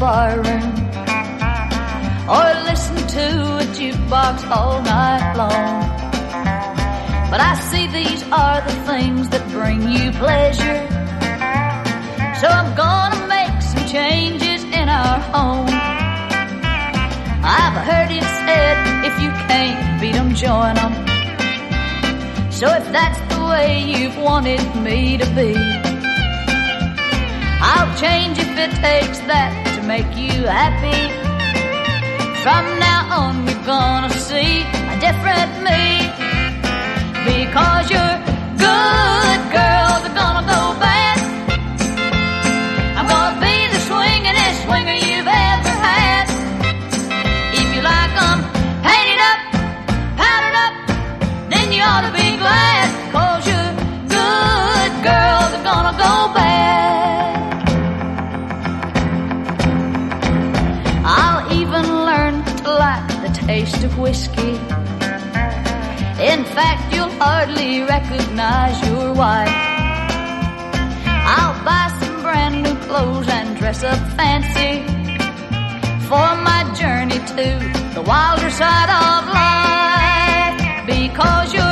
bar room, or listen to a jukebox all night long. But I see these are the things that bring you pleasure, so I'm gonna make some changes in our home. I've heard it said, if you can't beat 'em, join 'em. So if that's the way you've wanted me to be, I'll change if it takes that to make you happy. From now on you're gonna see a different me, because your good girls are gonna go bad. I'm gonna be the swingin'est swinger you've ever had. If you like 'em painted up, powdered up, then you ought to be glad, 'cause your good girls are gonna go bad. I'll even learn to like the taste of whiskey. In fact, you'll hardly recognize your wife. I'll buy some brand new clothes and dress up fancy for my journey to the wilder side of life, because you're